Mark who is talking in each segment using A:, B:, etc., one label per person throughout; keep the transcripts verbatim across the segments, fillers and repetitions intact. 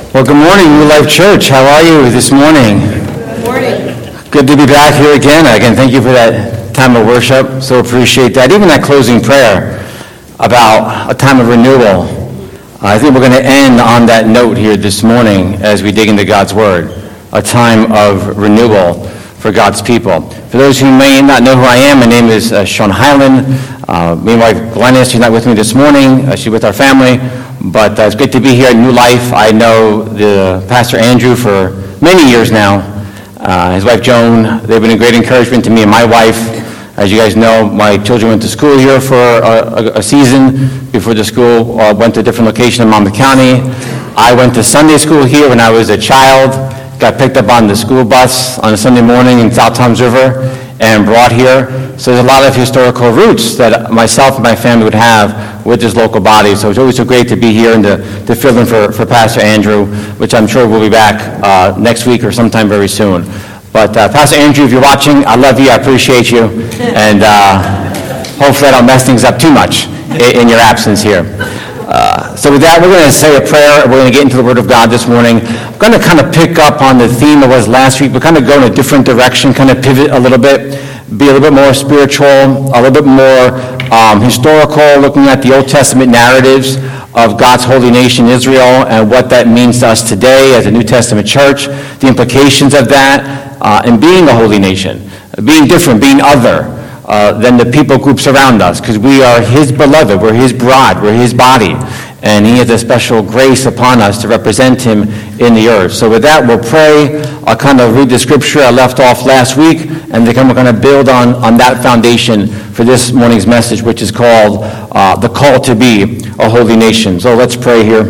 A: Well, good morning, New Life Church. How are you this morning?
B: Good morning.
A: Good to be back here again. Again, thank you for that time of worship. So appreciate that. Even that closing prayer about a time of renewal. I think we're going to end on that note here this morning as we dig into God's Word. A time of renewal for God's people. For those who may not know who I am, my name is uh, Sean Hyland. Uh, me and my wife Glennis, she's not with me this morning. Uh, she's with our family. But uh, it's great to be here at New Life. I know the Pastor Andrew for many years now. Uh, his wife Joan, they've been a great encouragement to me and my wife. As you guys know, my children went to school here for a, a, a season before the school uh, went to a different location in Monmouth County. I went to Sunday school here when I was a child, got picked up on the school bus on a Sunday morning in South Toms River and brought here. So there's a lot of historical roots that myself and my family would have with this local body. So it's always so great to be here and to, to fill in for, for Pastor Andrew, which I'm sure will be back uh, next week or sometime very soon. But uh, Pastor Andrew, if you're watching, I love you, I appreciate you, and uh, hopefully I don't mess things up too much in, in your absence here. Uh, so with that, we're going to say a prayer. We're going to get into the Word of God this morning. I'm going to kind of pick up on the theme that was last week, but kind of go in a different direction, kind of pivot a little bit, be a little bit more spiritual, a little bit more um, historical, looking at the Old Testament narratives of God's holy nation, Israel, and what that means to us today as a New Testament church, the implications of that, uh, and being a holy nation, being different, being other uh, than the people groups around us, because we are His beloved, we're His bride, we're His body, and He has a special grace upon us to represent Him in the earth. So with that, we'll pray. I'll kind of read the scripture I left off last week, and then we're going to build on, on that foundation for this morning's message, which is called uh, The Call to Be a Holy Nation. So let's pray here.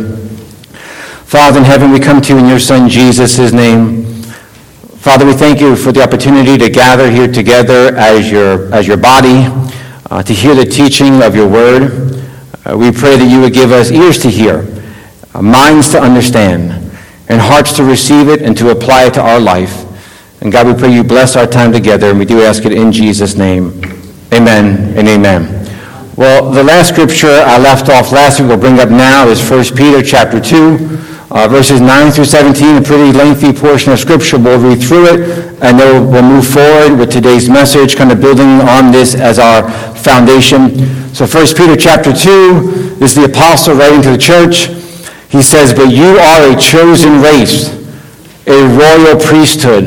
A: Father in heaven, we come to you in your Son Jesus' name. Father, we thank you for the opportunity to gather here together as your, as your body, uh, to hear the teaching of your word. Uh, we pray that you would give us ears to hear, uh, minds to understand, and hearts to receive it and to apply it to our life. And God, we pray you bless our time together, and we do ask it in Jesus' name. Amen and amen. Well, the last scripture I left off last week we'll bring up now is First Peter chapter two, uh, verses nine through seventeen, a pretty lengthy portion of scripture. We'll read through it, and then we'll move forward with today's message, kind of building on this as our foundation. So First Peter chapter two, this is the apostle writing to the church. He says, "But you are a chosen race, a royal priesthood,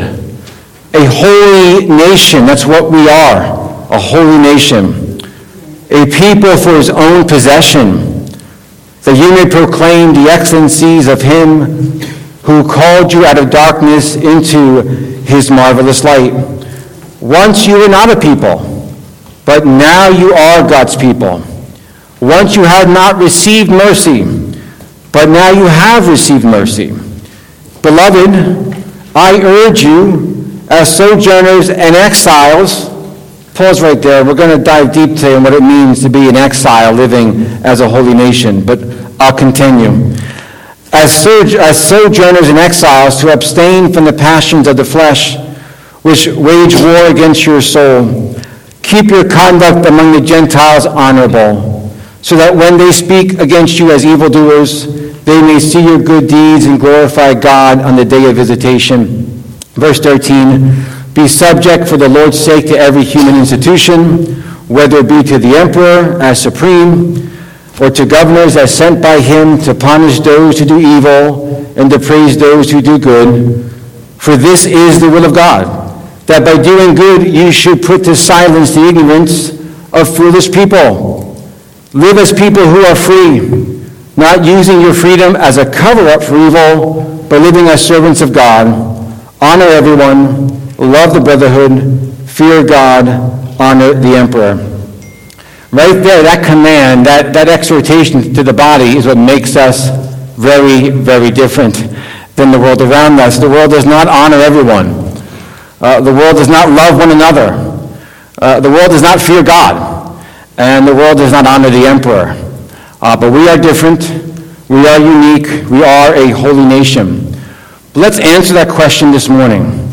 A: a holy nation." That's what we are, a holy nation. "A people for his own possession, that you may proclaim the excellencies of him who called you out of darkness into his marvelous light. Once you were not a people, but now you are God's people. Once you had not received mercy, but now you have received mercy. Beloved, I urge you, as sojourners and exiles," pause right there. We're going to dive deep today on what it means to be an exile living as a holy nation, but I'll continue. As, so, as sojourners and exiles, to abstain from the passions of the flesh, which wage war against your soul. Keep your conduct among the Gentiles honorable, so that when they speak against you as evildoers, they may see your good deeds and glorify God on the day of visitation. Verse thirteen, "Be subject for the Lord's sake to every human institution, whether it be to the emperor as supreme, or to governors as sent by him to punish those who do evil and to praise those who do good. For this is the will of God, that by doing good you should put to silence the ignorance of foolish people. Live as people who are free, not using your freedom as a cover-up for evil, but living as servants of God. Honor everyone, love the brotherhood, fear God, honor the emperor." Right there, that command, that, that exhortation to the body is what makes us very, very different than the world around us. The world does not honor everyone. Uh, the world does not love one another. Uh, the world does not fear God. And the world does not honor the emperor. Uh, but we are different. We are unique. We are a holy nation. But let's answer that question this morning.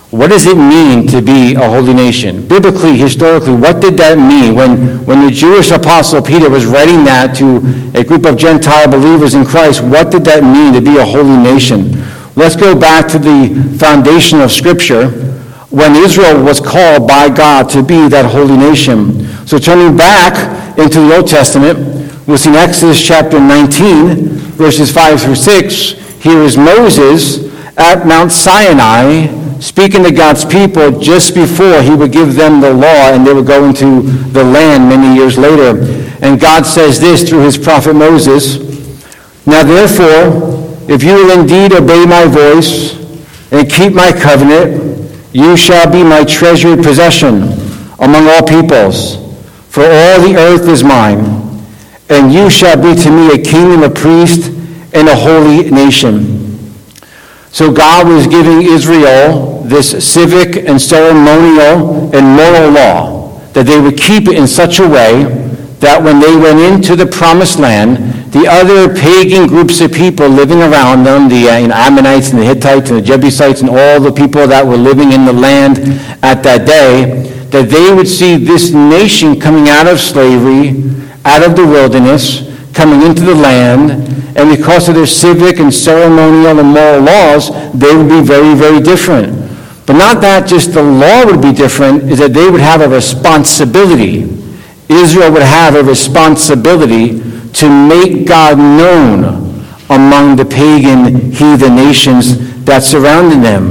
A: What does it mean to be a holy nation? Biblically, historically, what did that mean? When, when the Jewish apostle Peter was writing that to a group of Gentile believers in Christ, what did that mean to be a holy nation? Let's go back to the foundation of Scripture when Israel was called by God to be that holy nation. So turning back into the Old Testament, we'll see in Exodus chapter nineteen, verses five through six, here is Moses at Mount Sinai speaking to God's people just before he would give them the law and they would go into the land many years later. And God says this through his prophet Moses, "Now therefore, if you will indeed obey my voice and keep my covenant, you shall be my treasured possession among all peoples. For all the earth is mine, and you shall be to me a kingdom of priests and a holy nation." So God was giving Israel this civic and ceremonial and moral law that they would keep it in such a way that when they went into the promised land, the other pagan groups of people living around them, the uh, you know, Ammonites and the Hittites and the Jebusites and all the people that were living in the land at that day, that they would see this nation coming out of slavery, out of the wilderness, coming into the land, and because of their civic and ceremonial and moral laws, they would be very, very different. But not that just the law would be different, is that they would have a responsibility. Israel would have a responsibility to make God known among the pagan heathen nations that surrounded them.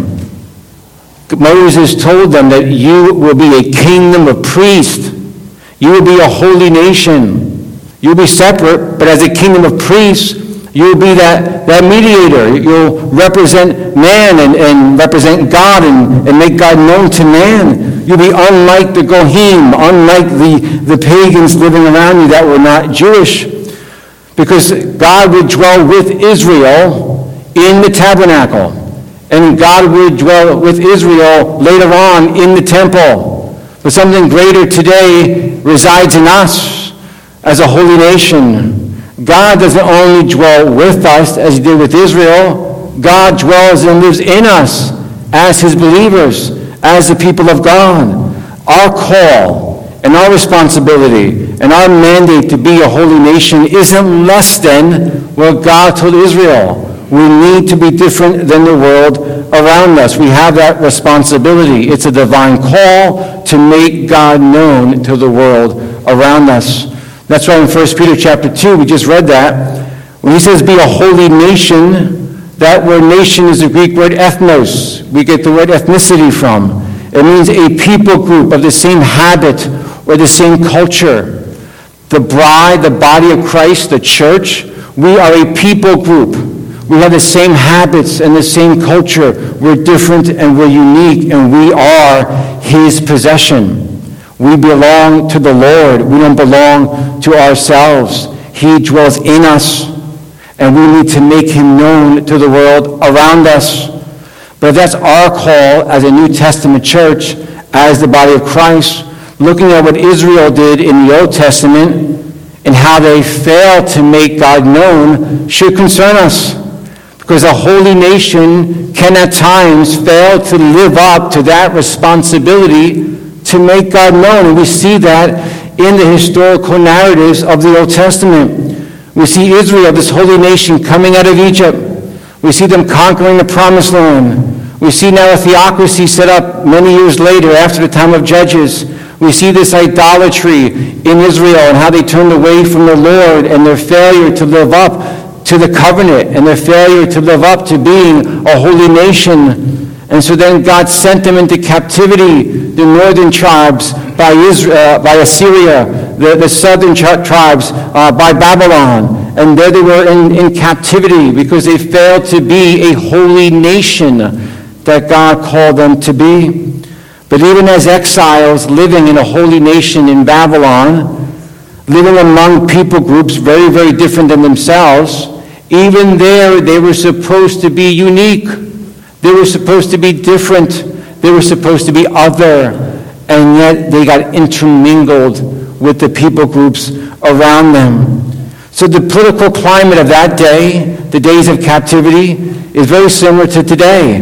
A: Moses told them that you will be a kingdom of priests. You will be a holy nation. You'll be separate, but as a kingdom of priests, you'll be that, that mediator. You'll represent man and, and represent God and, and make God known to man. You'll be unlike the Goyim, unlike the, the pagans living around you that were not Jewish. Because God would dwell with Israel in the tabernacle. And God would dwell with Israel later on in the temple. But something greater today resides in us as a holy nation. God doesn't only dwell with us as he did with Israel. God dwells and lives in us as his believers, as the people of God. Our call and our responsibility and our mandate to be a holy nation isn't less than what God told Israel. We need to be different than the world around us. We have that responsibility. It's a divine call to make God known to the world around us. That's why in First Peter chapter two, we just read that. When he says be a holy nation, that word nation is the Greek word ethnos. We get the word ethnicity from. It means a people group of the same habit or the same culture. The bride, the body of Christ, the church, we are a people group. We have the same habits and the same culture. We're different and we're unique, and we are his possession. We belong to the Lord. We don't belong to ourselves. He dwells in us, and we need to make him known to the world around us. But that's our call as a New Testament church, as the body of Christ, looking at what Israel did in the Old Testament and how they failed to make God known should concern us. Because a holy nation can at times fail to live up to that responsibility to make God known. And we see that in the historical narratives of the Old Testament. We see Israel, this holy nation, coming out of Egypt. We see them conquering the Promised Land. We see now a theocracy set up many years later after the time of Judges. We see this idolatry in Israel and how they turned away from the Lord and their failure to live up to the covenant and their failure to live up to being a holy nation. And so then God sent them into captivity, the northern tribes by Israel, uh, by Assyria, the, the southern tri- tribes uh, by Babylon. And there they were in, in captivity because they failed to be a holy nation that God called them to be. But even as exiles living in a holy nation in Babylon, living among people groups very, very different than themselves, even there they were supposed to be unique. They were supposed to be different. They were supposed to be other. And yet they got intermingled with the people groups around them. So the political climate of that day, the days of captivity, is very similar to today.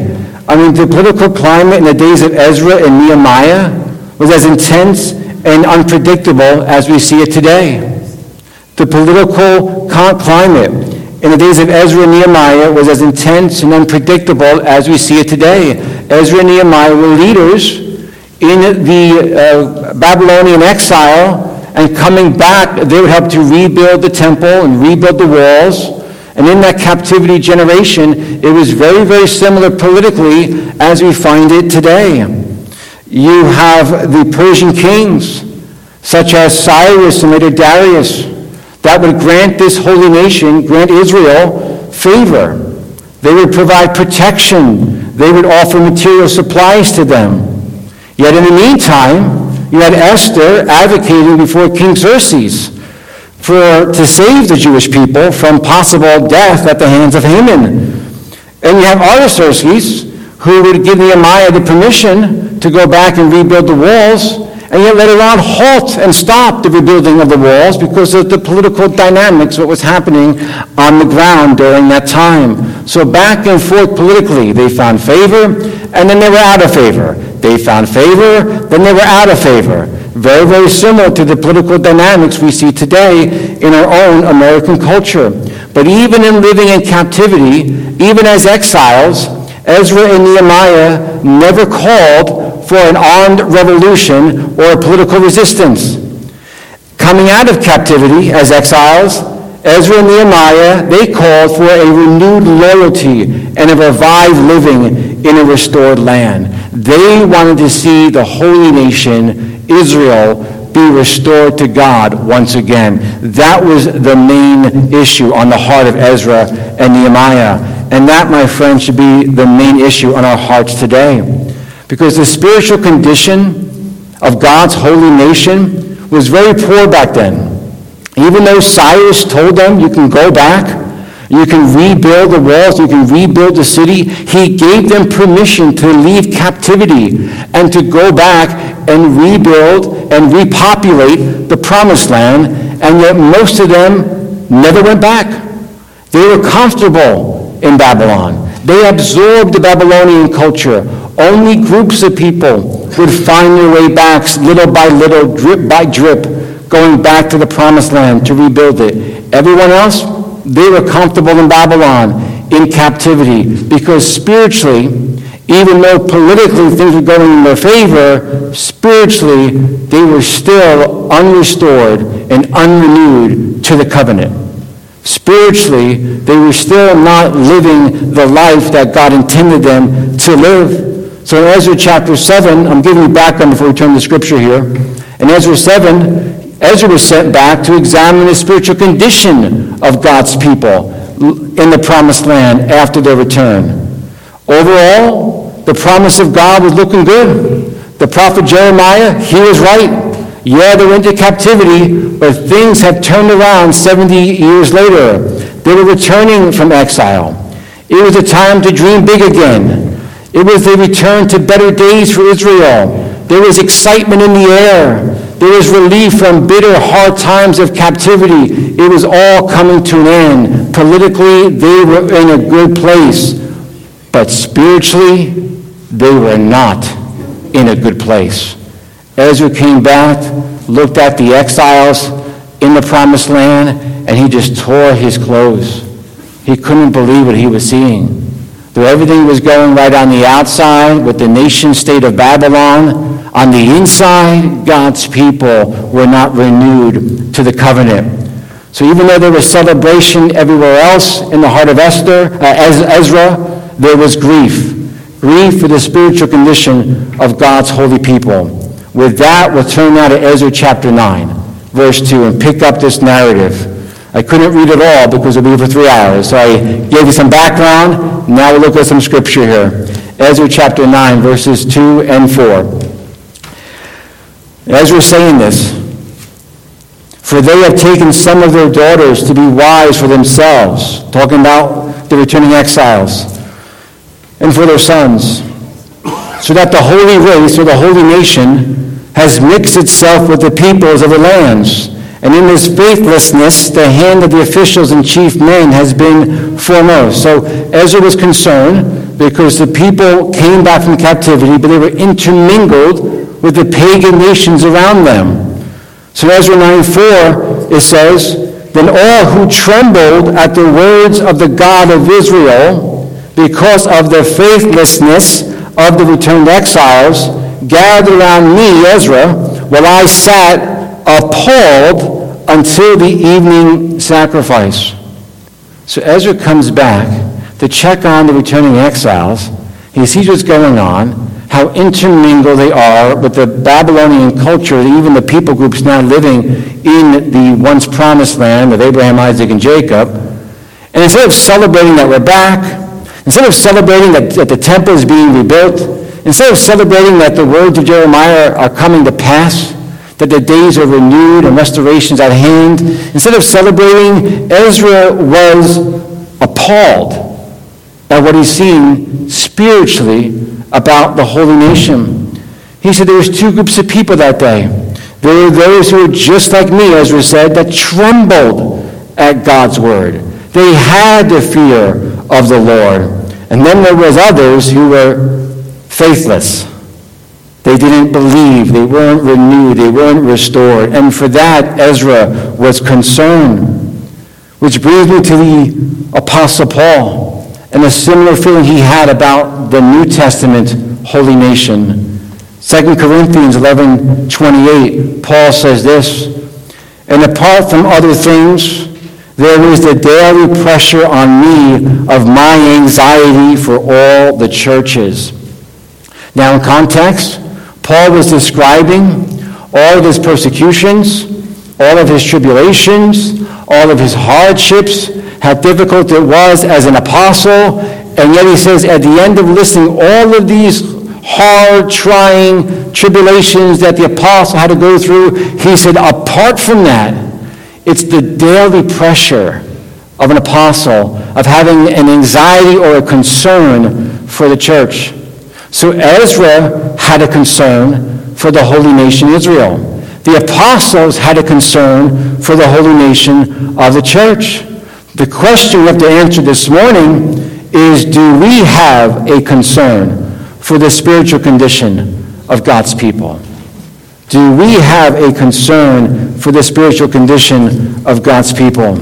A: I mean, the political climate in the days of Ezra and Nehemiah was as intense and unpredictable as we see it today. The political climate in the days of Ezra and Nehemiah was as intense and unpredictable as we see it today. Ezra and Nehemiah were leaders in the uh, Babylonian exile, and coming back, they would help to rebuild the temple and rebuild the walls. And in that captivity generation, it was very, very similar politically as we find it today. You have the Persian kings, such as Cyrus and later Darius, that would grant this holy nation, grant Israel, favor. They would provide protection. They would offer material supplies to them. Yet in the meantime, you had Esther advocating before King Xerxes for to save the Jewish people from possible death at the hands of Haman. And you have Artaxerxes, who would give Nehemiah the permission to go back and rebuild the walls, and yet later on halt and stop the rebuilding of the walls because of the political dynamics, what was happening on the ground during that time. So back and forth politically, they found favor, and then they were out of favor. They found favor, then they were out of favor. Very, very similar to the political dynamics we see today in our own American culture. But even in living in captivity, even as exiles, Ezra and Nehemiah never called for an armed revolution or a political resistance. Coming out of captivity as exiles, Ezra and Nehemiah, they called for a renewed loyalty and a revived living in a restored land. They wanted to see the holy nation, Israel, be restored to God once again. That was the main issue on the heart of Ezra and Nehemiah. And that, my friends, should be the main issue on our hearts today. Because the spiritual condition of God's holy nation was very poor back then. Even though Cyrus told them, you can go back, you can rebuild the walls, you can rebuild the city, he gave them permission to leave captivity and to go back and rebuild and repopulate the promised land, and yet most of them never went back. They were comfortable in Babylon. They absorbed the Babylonian culture. Only groups of people would find their way back little by little, drip by drip, going back to the promised land to rebuild it. Everyone else, they were comfortable in Babylon, in captivity, because spiritually, even though politically things were going in their favor, spiritually, they were still unrestored and unrenewed to the covenant. Spiritually, they were still not living the life that God intended them to live. So in Ezra chapter seven, I'm giving you background before we turn to Scripture here. In Ezra seven, Ezra was sent back to examine the spiritual condition of God's people in the promised land after their return. Overall, the promise of God was looking good. The prophet Jeremiah, he was right. Yeah, they went into captivity, but things had turned around seventy years later. They were returning from exile. It was a time to dream big again. It was the return to better days for Israel. There was excitement in the air. There was relief from bitter, hard times of captivity. It was all coming to an end. Politically, they were in a good place. But spiritually, they were not in a good place. Ezra came back, looked at the exiles in the promised land, and he just tore his clothes. He couldn't believe what he was seeing. Though everything was going right on the outside with the nation state of Babylon, on the inside, God's people were not renewed to the covenant. So even though there was celebration everywhere else in the heart of Esther, uh, Ezra, there was grief. Grief for the spiritual condition of God's holy people. With that, we'll turn now to Ezra chapter nine, verse two, and pick up this narrative. I couldn't read it all because it would be for three hours, so I gave you some background. Now we'll look at some scripture here. Ezra chapter nine, verses two and four. Ezra is saying this, "For they have taken some of their daughters to be wives for themselves," talking about the returning exiles, "and for their sons, so that the holy race, or the holy nation, has mixed itself with the peoples of the lands,
C: And in this faithlessness, the hand of the officials and chief men has been foremost. So Ezra was concerned because the people came back from captivity, but they were intermingled with the pagan nations around them. So Ezra nine four, it says, "Then all who trembled at the words of the God of Israel, because of the faithlessness of the returned exiles, gathered around me," Ezra, "while I sat appalled until the evening sacrifice." So Ezra comes back to check on the returning exiles. He sees what's going on, how intermingled they are with the Babylonian culture, even the people groups now living in the once promised land of Abraham, Isaac, and Jacob. And instead of celebrating that we're back, instead of celebrating that, that the temple is being rebuilt, instead of celebrating that the words of Jeremiah are coming to pass, that the days are renewed and restoration's at hand, instead of celebrating, Ezra was appalled at what he's seen spiritually about the holy nation. He said there was two groups of people that day. There were those who were just like me, Ezra said, that trembled at God's word. They had the fear of the Lord. And then there was others who were faithless. They didn't believe. They weren't renewed. They weren't restored. And for that, Ezra was concerned. Which brings me to the Apostle Paul and a similar feeling he had about the New Testament holy nation. Second Corinthians eleven twenty-eight, Paul says this, "And apart from other things, there is the daily pressure on me of my anxiety for all the churches." Now in context, Paul was describing all of his persecutions, all of his tribulations, all of his hardships, how difficult it was as an apostle, and yet he says at the end of listing all of these hard, trying tribulations that the apostle had to go through, he said apart from that, it's the daily pressure of an apostle, of having an anxiety or a concern for the church. So Ezra had a concern for the holy nation Israel. The apostles had a concern for the holy nation of the church. The question we have to answer this morning is, do we have a concern for the spiritual condition of God's people? Do we have a concern for the spiritual condition of God's people?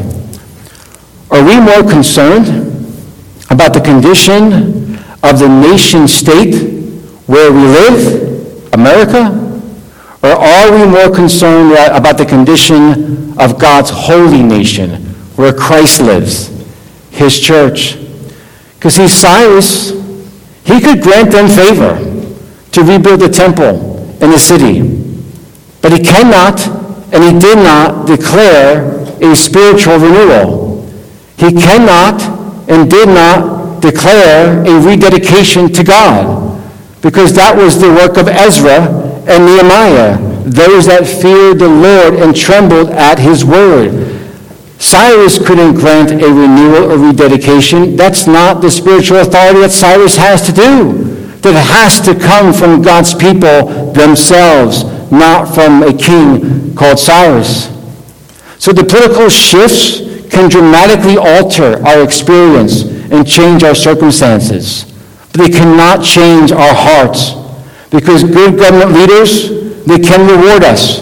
C: Are we more concerned about the condition of the nation state where we live, America? Or are we more concerned about the condition of God's holy nation where Christ lives, his church? Because see, Cyrus, he could grant them favor to rebuild the temple and the city. But he cannot and he did not declare a spiritual renewal. He cannot and did not declare a rededication to God, because that was the work of Ezra and Nehemiah, those that feared the Lord and trembled at his word. Cyrus couldn't grant a renewal or rededication. That's not the spiritual authority that Cyrus has to do. That has to come from God's people themselves, not from a king called Cyrus. So the political shifts can dramatically alter our experience and change our circumstances. But they cannot change our hearts, because good government leaders, they can reward us.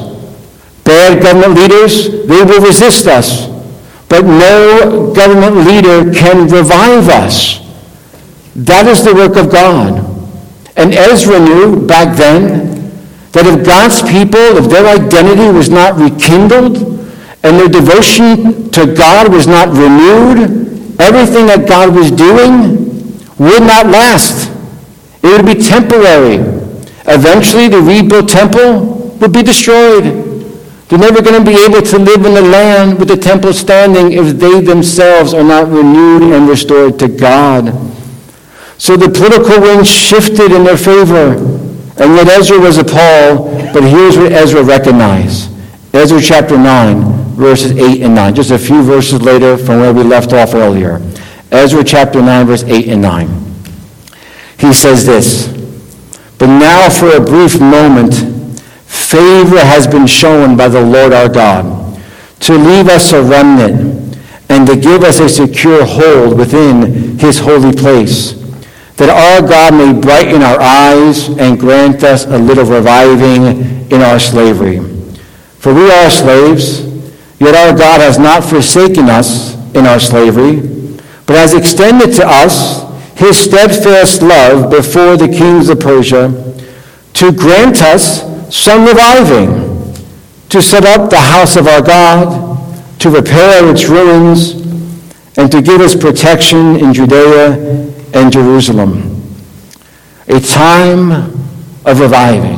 C: Bad government leaders, they will resist us. But no government leader can revive us. That is the work of God. And Ezra knew back then that if God's people, if their identity was not rekindled and their devotion to God was not renewed, everything that God was doing would not last. It would be temporary. Eventually, the rebuilt temple would be destroyed. They're never going to be able to live in the land with the temple standing if they themselves are not renewed and restored to God. So the political wind shifted in their favor, and yet Ezra was appalled. But here's what Ezra recognized. Ezra chapter nine, verses eight and nine. Just a few verses later from where we left off earlier. Ezra chapter nine, verse eight and nine. He says this, "But now for a brief moment, favor has been shown by the Lord our God, to leave us a remnant, and to give us a secure hold within his holy place, that our God may brighten our eyes and grant us a little reviving in our slavery. For we are slaves, yet our God has not forsaken us in our slavery, but has extended to us his steadfast love before the kings of Persia, to grant us some reviving, to set up the house of our God, to repair its ruins, and to give us protection in Judea and Jerusalem. A time of reviving.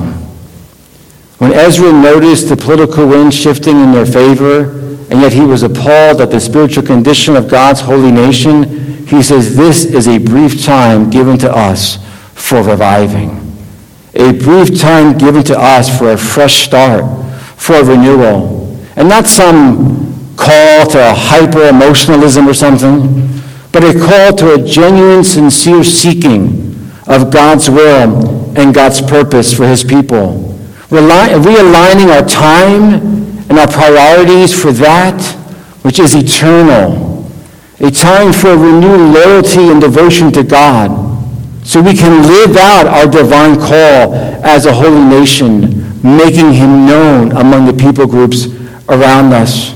C: When Ezra noticed the political wind shifting in their favor, and yet he was appalled at the spiritual condition of God's holy nation, he says, this is a brief time given to us for reviving. A brief time given to us for a fresh start, for a renewal. And not some call to hyper-emotionalism or something, but a call to a genuine, sincere seeking of God's will and God's purpose for his people. Realigning our time and our priorities for that which is eternal. A time for renewed loyalty and devotion to God, so we can live out our divine call as a holy nation, making him known among the people groups around us.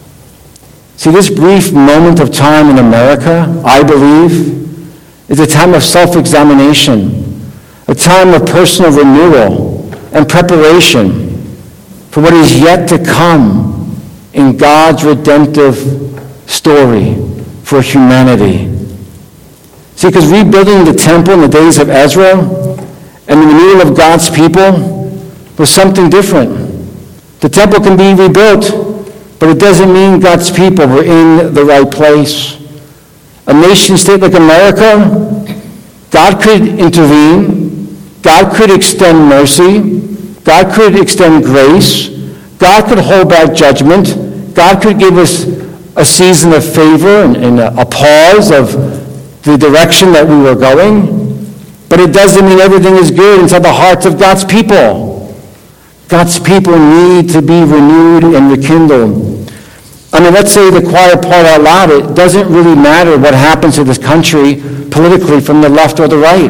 C: See, this brief moment of time in America, I believe, is a time of self-examination, a time of personal renewal and preparation for what is yet to come in God's redemptive story for humanity. See, because rebuilding the temple in the days of Ezra and the renewal of God's people was something different. The temple can be rebuilt, but it doesn't mean God's people were in the right place. A nation state like America, God could intervene. God could extend mercy. God could extend grace. God could hold back judgment. God could give us a season of favor and, and a, a pause of the direction that we were going. But it doesn't mean everything is good inside the hearts of God's people. God's people need to be renewed and rekindled. I mean, let's say the choir part out loud. It doesn't really matter what happens to this country politically from the left or the right.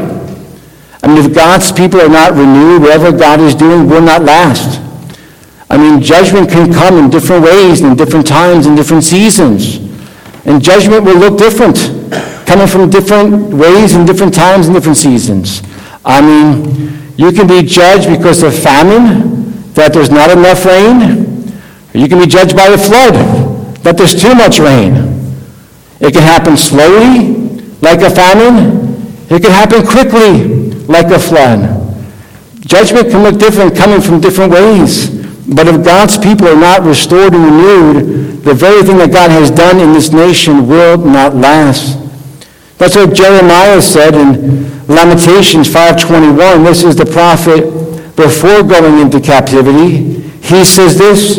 C: I mean, if God's people are not renewed, whatever God is doing will not last. I mean, judgment can come in different ways, in different times, in different seasons. And judgment will look different, coming from different ways in different times and different seasons. I mean, you can be judged because of famine, that there's not enough rain. Or you can be judged by a flood, that there's too much rain. It can happen slowly, like a famine. It can happen quickly, like a flood. Judgment can look different coming from different ways. But if God's people are not restored and renewed, the very thing that God has done in this nation will not last. That's what Jeremiah said in Lamentations five twenty-one. This is the prophet before going into captivity. He says this,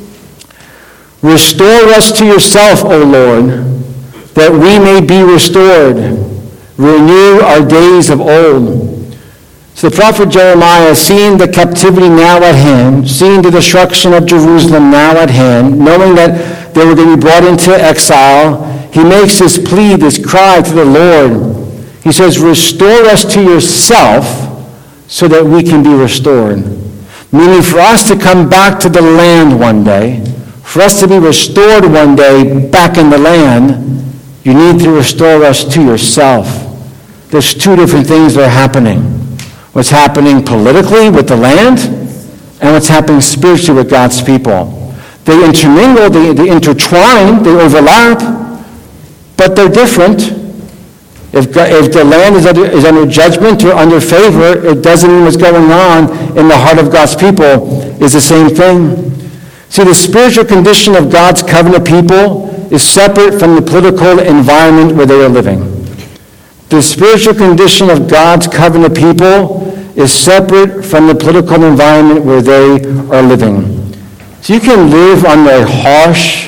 C: "Restore us to yourself, O Lord, that we may be restored. Renew our days of old." So the prophet Jeremiah, seeing the captivity now at hand, seeing the destruction of Jerusalem now at hand, knowing that they were going to be brought into exile, he makes this plea, this cry to the Lord. He says, "Restore us to yourself so that we can be restored." Meaning for us to come back to the land one day, for us to be restored one day back in the land, you need to restore us to yourself. There's two different things that are happening. What's happening politically with the land, and what's happening spiritually with God's people. They intermingle, they, they intertwine, they overlap, but they're different. If, if the land is under, is under judgment or under favor, it doesn't mean what's going on in the heart of God's people is the same thing. See, the spiritual condition of God's covenant people is separate from the political environment where they are living. The spiritual condition of God's covenant people is separate from the political environment where they are living. So you can live under a harsh,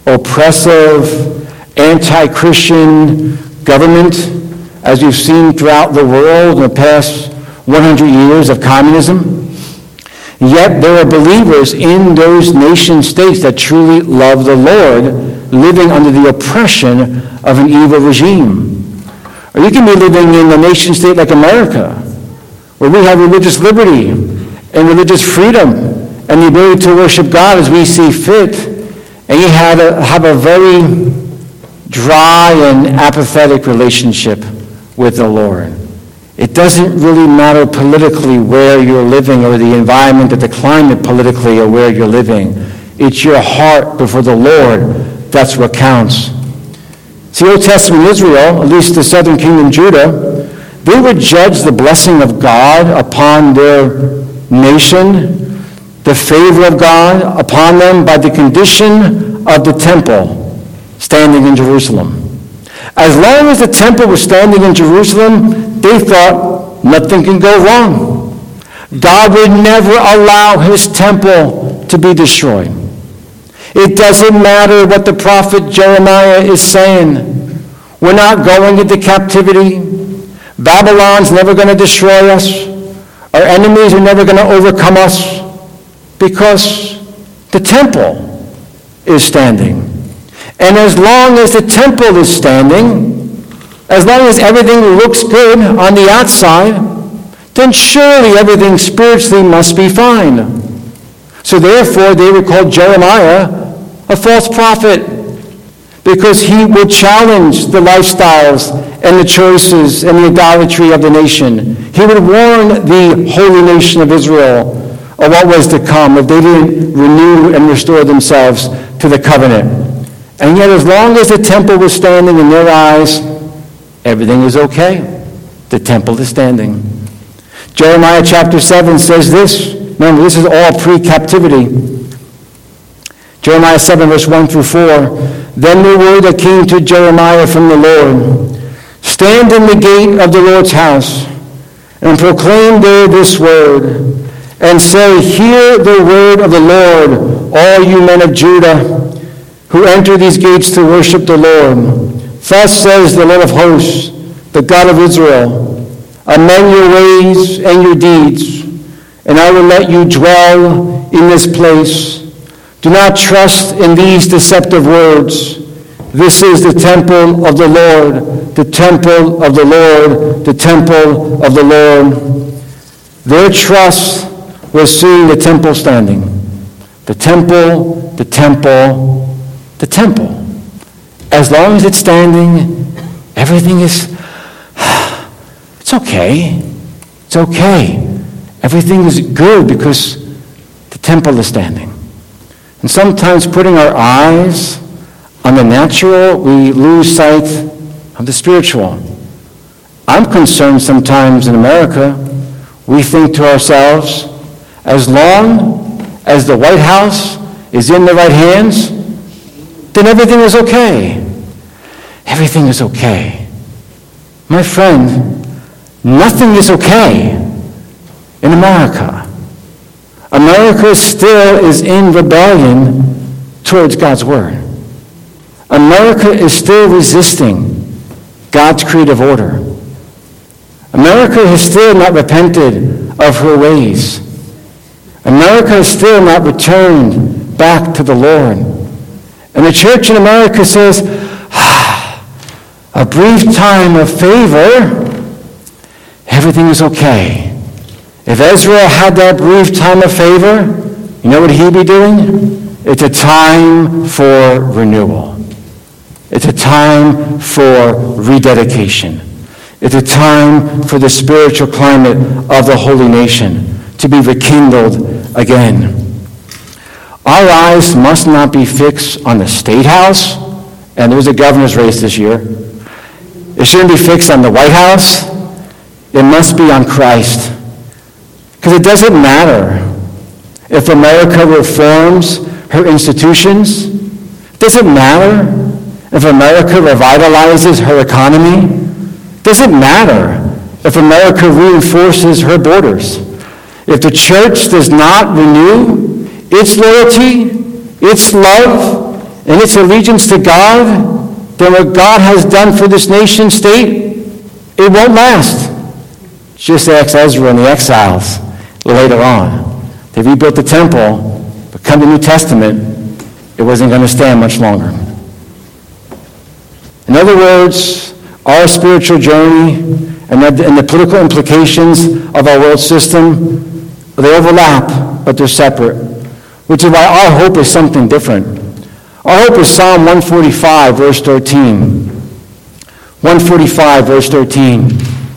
C: oppressive, anti-Christian government, as we've seen throughout the world in the past one hundred years of communism. Yet there are believers in those nation states that truly love the Lord, living under the oppression of an evil regime. Or you can be living in a nation state like America, where we have religious liberty and religious freedom and the ability to worship God as we see fit, and you have a, have a very dry and apathetic relationship with the Lord. It doesn't really matter politically where you're living or the environment or the climate politically or where you're living. It's your heart before the Lord. That's what counts. See, Old Testament Israel, at least the southern kingdom Judah, they would judge the blessing of God upon their nation, the favor of God upon them by the condition of the temple standing in Jerusalem. As long as the temple was standing in Jerusalem, they thought nothing can go wrong. God would never allow his temple to be destroyed. It doesn't matter what the prophet Jeremiah is saying. We're not going into captivity. Babylon's never going to destroy us. Our enemies are never going to overcome us because the temple is standing. And as long as the temple is standing, as long as everything looks good on the outside, then surely everything spiritually must be fine. So therefore, they would call Jeremiah a false prophet, because he would challenge the lifestyles and the choices and the idolatry of the nation. He would warn the holy nation of Israel of what was to come if they didn't renew and restore themselves to the covenant. And yet, as long as the temple was standing in their eyes, everything is okay. The temple is standing. Jeremiah chapter seven says this. Remember, this is all pre-captivity. Jeremiah seven, verse one through four. Then the word that came to Jeremiah from the Lord, stand in the gate of the Lord's house, and proclaim there this word, and say, hear the word of the Lord, all you men of Judah, who enter these gates to worship the Lord. Thus says the Lord of hosts, the God of Israel, amend your ways and your deeds, and I will let you dwell in this place. Do not trust in these deceptive words. This is the temple of the Lord, the temple of the Lord, the temple of the Lord. Their trust was seeing the temple standing. The temple, the temple, the temple. As long as it's standing, everything is, it's okay. It's okay. Everything is good because the temple is standing. And sometimes putting our eyes on the natural, we lose sight of the spiritual. I'm concerned sometimes in America, we think to ourselves, as long as the White House is in the right hands, then everything is okay. Everything is okay. My friend, nothing is okay in America. America still is in rebellion towards God's word. America is still resisting God's creative order. America has still not repented of her ways. America has still not returned back to the Lord. And the church in America says, ah, a brief time of favor, everything is okay. If Ezra had that brief time of favor, you know what he'd be doing? It's a time for renewal. It's a time for rededication. It's a time for the spiritual climate of the holy nation to be rekindled again. Our eyes must not be fixed on the State House, and there was a governor's race this year. It shouldn't be fixed on the White House. It must be on Christ. Because it doesn't matter if America reforms her institutions. It doesn't matter if America revitalizes her economy. It doesn't matter if America reinforces her borders. If the church does not renew its loyalty, its love, and its allegiance to God, then what God has done for this nation state, it won't last. Just ask Ezra and the exiles later on. They rebuilt the temple, but come the New Testament, it wasn't going to stand much longer. In other words, our spiritual journey and the, and the political implications of our world system, they overlap, but they're separate, which is why our hope is something different. Our hope is Psalm one forty-five, verse thirteen. one forty-five, verse thirteen.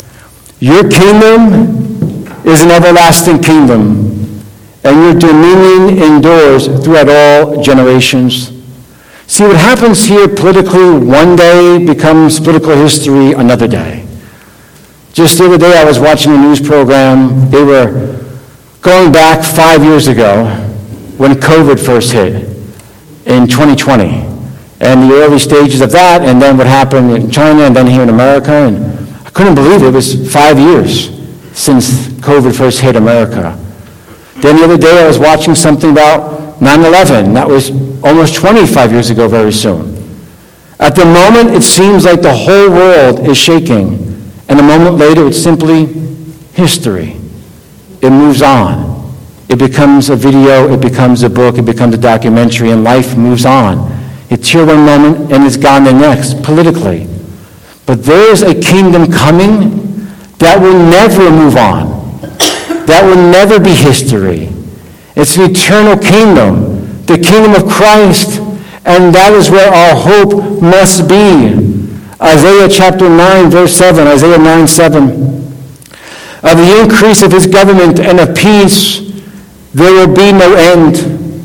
C: Your kingdom is an everlasting kingdom, and your dominion endures throughout all generations. See, what happens here politically one day becomes political history another day. Just the other day I was watching a news program. They were going back five years ago when COVID first hit in twenty twenty. And the early stages of that, and then what happened in China, and then here in America. And I couldn't believe it. It was five years since COVID first hit America. Then the other day I was watching something about nine eleven. That was almost twenty-five years ago very soon. At the moment, it seems like the whole world is shaking. And a moment later, it's simply history. It moves on. It becomes a video, it becomes a book, it becomes a documentary, and life moves on. It's here one moment, and it's gone the next, politically. But there's a kingdom coming that will never move on. That will never be history. It's an eternal kingdom, the kingdom of Christ, and that is where our hope must be. Isaiah chapter nine, verse seven, Isaiah nine, seven. Of the increase of his government and of peace, there will be no end.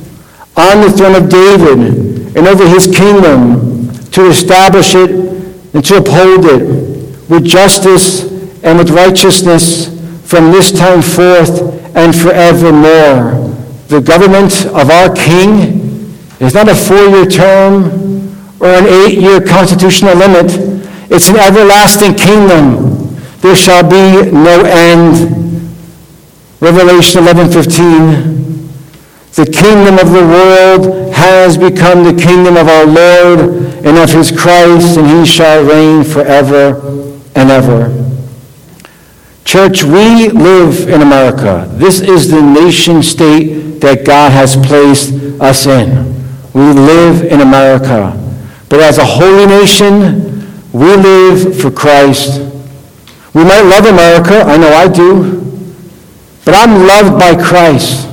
C: On the throne of David and over his kingdom, to establish it and to uphold it with justice and with righteousness from this time forth and forevermore. The government of our King is not a four-year term or an eight-year constitutional limit. It's an everlasting kingdom. There shall be no end. Revelation eleven fifteen. The kingdom of the world has become the kingdom of our Lord and of his Christ, and he shall reign forever and ever. Church, we live in America. This is the nation state that God has placed us in. We live in America. But as a holy nation, we live for Christ. We might love America, I know I do, but I'm loved by Christ.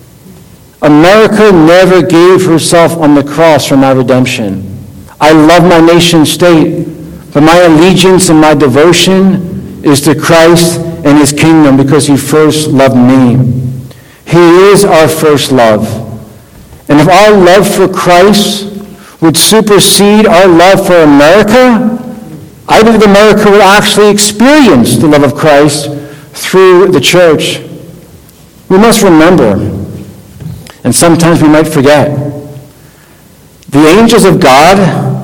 C: America never gave herself on the cross for my redemption. I love my nation state, but my allegiance and my devotion is to Christ and his kingdom because he first loved me. He is our first love. And if our love for Christ would supersede our love for America, I believe America will actually experience the love of Christ through the church. We must remember, and sometimes we might forget, the angels of God,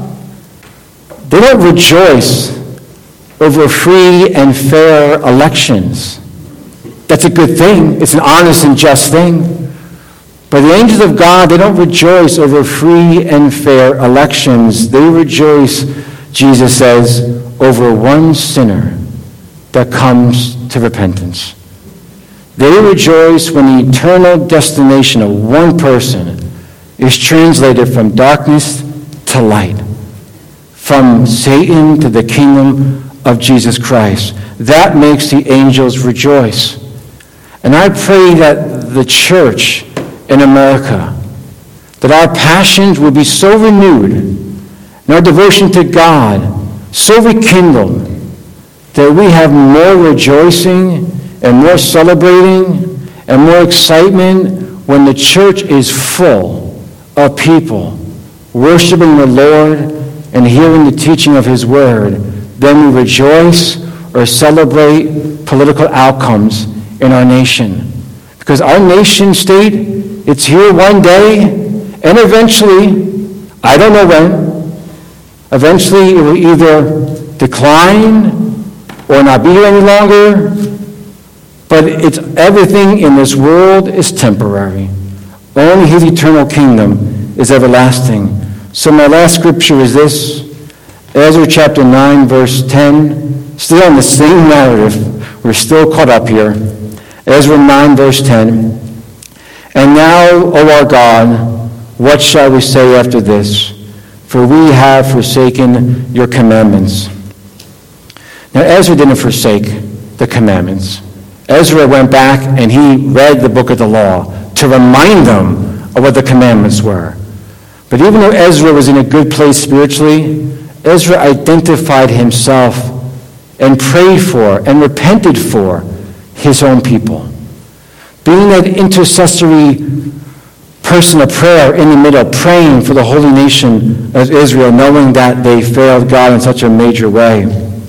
C: they don't rejoice over free and fair elections. That's a good thing. It's an honest and just thing. But the angels of God, they don't rejoice over free and fair elections. They rejoice, Jesus says, over one sinner that comes to repentance. They rejoice when the eternal destination of one person is translated from darkness to light, from Satan to the kingdom of Jesus Christ. That makes the angels rejoice. And I pray that the church in America, that our passions will be so renewed and our devotion to God so rekindled that we have more rejoicing and more celebrating and more excitement when the church is full of people worshiping the Lord and hearing the teaching of his word. Then we rejoice or celebrate political outcomes in our nation. Because our nation state, it's here one day, and eventually, I don't know when, eventually it will either decline or not be here any longer. But it's everything in this world is temporary. Only his eternal kingdom is everlasting. So my last scripture is this, Ezra chapter nine, verse ten, still on the same narrative. We're still caught up here. Ezra nine, verse ten. And now, O our God, what shall we say after this? For we have forsaken your commandments. Now, Ezra didn't forsake the commandments. Ezra went back and he read the book of the law to remind them of what the commandments were. But even though Ezra was in a good place spiritually, Ezra identified himself and prayed for and repented for his own people. Being that intercessory person of prayer in the middle, praying for the holy nation of Israel, knowing that they failed God in such a major way.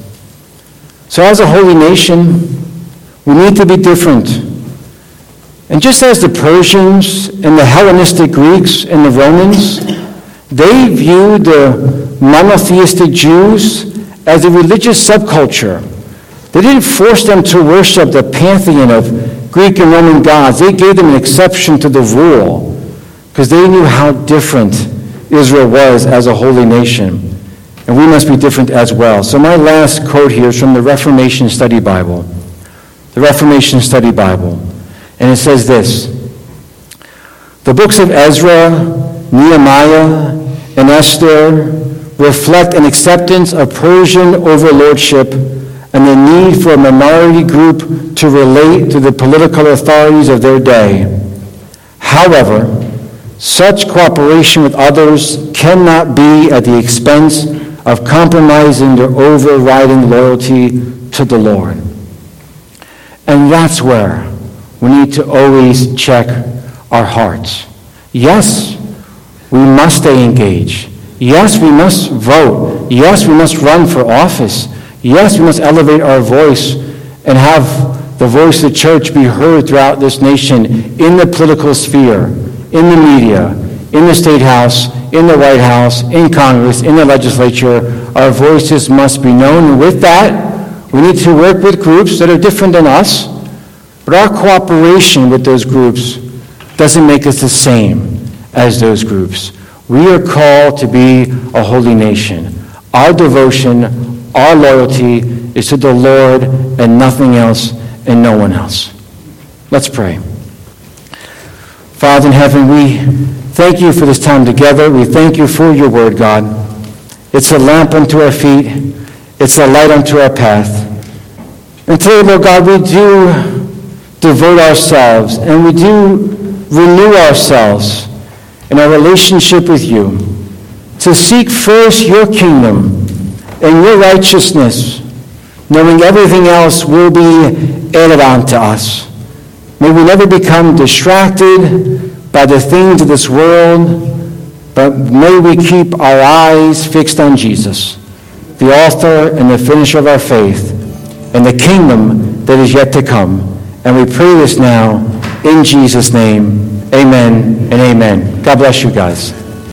C: So as a holy nation, we need to be different. And just as the Persians and the Hellenistic Greeks and the Romans, they viewed the monotheistic Jews as a religious subculture. They didn't force them to worship the pantheon of Greek and Roman gods. They gave them an exception to the rule because they knew how different Israel was as a holy nation. And we must be different as well. So my last quote here is from the Reformation Study Bible. The Reformation Study Bible. And it says this: the books of Ezra, Nehemiah, and Esther reflect an acceptance of Persian overlordship and the need for a minority group to relate to the political authorities of their day. However, such cooperation with others cannot be at the expense of compromising their overriding loyalty to the Lord. And that's where we need to always check our hearts. Yes, we must stay engaged. Yes, we must vote. Yes, we must run for office. Yes, we must elevate our voice and have the voice of the church be heard throughout this nation in the political sphere, in the media, in the State House, in the White House, in Congress, in the legislature. Our voices must be known. And with that, we need to work with groups that are different than us, but our cooperation with those groups doesn't make us the same as those groups. We are called to be a holy nation. Our devotion, our loyalty is to the Lord and nothing else and no one else. Let's pray. Father in heaven, we thank you for this time together. We thank you for your word, God. It's a lamp unto our feet. It's a light unto our path. And today, Lord God, we do devote ourselves and we do renew ourselves in our relationship with you to seek first your kingdom and your righteousness, knowing everything else will be added on to us. May we never become distracted by the things of this world, but may we keep our eyes fixed on Jesus, the author and the finisher of our faith, and the kingdom that is yet to come. And we pray this now in Jesus' name. Amen and amen. God bless you guys.